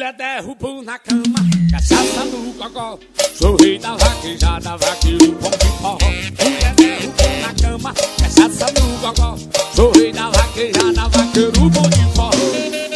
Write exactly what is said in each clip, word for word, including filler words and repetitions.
mulher derrubou na cama, cachaça no gogó. Sou rei da vaquejada, vaqueiro bom de forró. Mulher derrubou na cama, cachaça no gogó. Sou rei da vaquejada, vaqueiro bom de forró.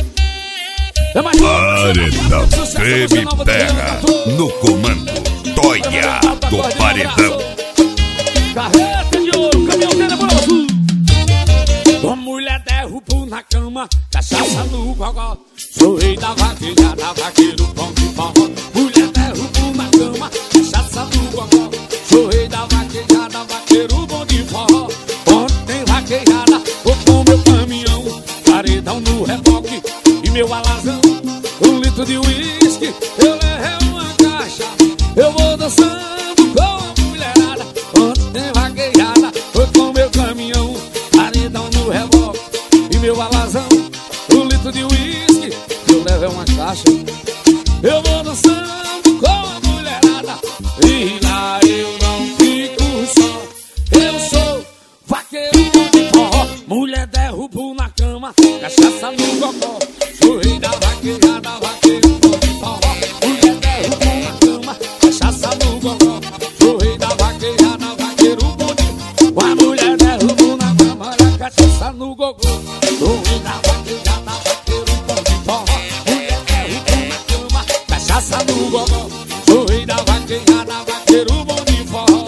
Paredão Treme Terra, no comando Toia do Paredão. Carreta de ouro, caminhão tenebroso. Uma mulher derrubou na cama, cachaça no gogó. Sou rei da vaquejada, vaqueiro bom de forró. Mulher derrubou na cama, cachaça no gogó. Sou rei da vaquejada, vaqueiro bom de forró. Ontem vaquejada, vou com meu caminhão, paredão no reboque e meu alazão. Um litro de uísque, eu levei uma caixa. Eu vou dançando com a mulherada. Ontem vaquejada, vou com meu caminhão, paredão no reboque e meu alazão. Um litro de uísque, eu levei uma caixa. Eu vou dançando com a mulherada. E lá eu não fico só. Eu sou vaqueiro de forró. Mulher derrubou na cama, cachaça no gogó. Sou rei da vaquejada, vaqueiro de forró. Mulher derrubou na cama, cachaça no gogó. Sou rei da vaquejada, vaqueiro bom de forró. A mulher derrubou na cama, cachaça no gogó. Sou rei da vaquejada, vaqueiro bom de forró. Mulher derrubou na cama, cachaça no gogó. Sou rei da vaquejada, vaqueiro bom de forró.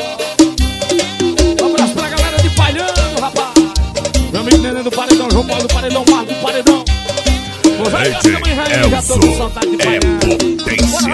Um abraço pra galera de Palhando, rapaz. Meu amigo Nenê do Paredão, João Paulo do Paredão, Marco do Paredão. Elson é potência.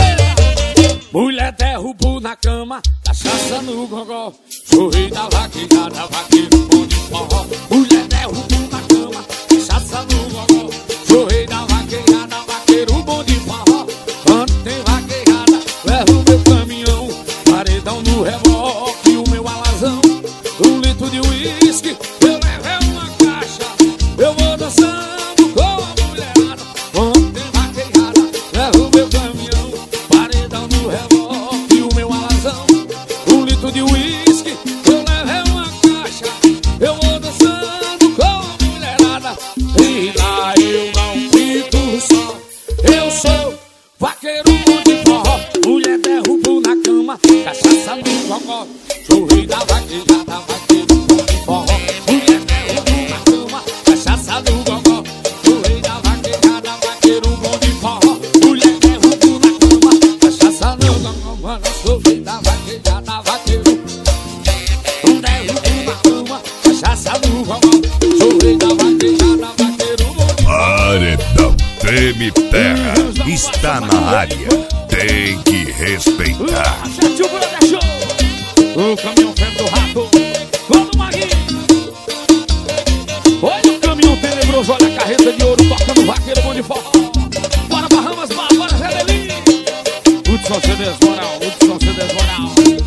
Mulher derrubou na cama, cachaça no gogó. Sou rei da vaquejada, vaqueiro bom de forró. Mulher derrubou na cama, cachaça no gogó. Sou rei da vaquejada, vaqueiro bom de forró. Ontem vaquejada, levo meu caminhão, paredão no reboque e o meu alazão. Um litro de uísque, eu levei uma caixa. Eu vou dançando com a mulherada. Ontem vaquejada, levo meu caminhão, paredão no reboque e o meu alazão. Um litro de uísque, eu levei uma caixa. Eu vou dançando com a mulherada. E lá eu não fico só. Eu sou vaqueiro bom de forró. Mulher derrubou na cama, cachaça no gogó. Sou rei da vaquejada, vaqueiro bom de forró. Mulher derrubou na cama, cachaça no gogó. Sou rei da vaquejada, vaqueiro bom de forró. Mulher derrubou na cama, cachaça no gogó. Mano, sou rei da vaquejada, vaqueiro. Um derrubou na cama, cachaça no gogó. Sou rei da vaquejada, vaqueiro bom de forró. Paredão Treme Terra está na área. Tem que respeitar. O caminhão pé do rato, quando o Maguinho. Olha o caminhão tenebroso, olha a carreta de ouro, tocando vaqueiro bom de forró. Bora Bahamas, bora Zé Delinho. Hudson C D S Moral, Hudson C D S Moral.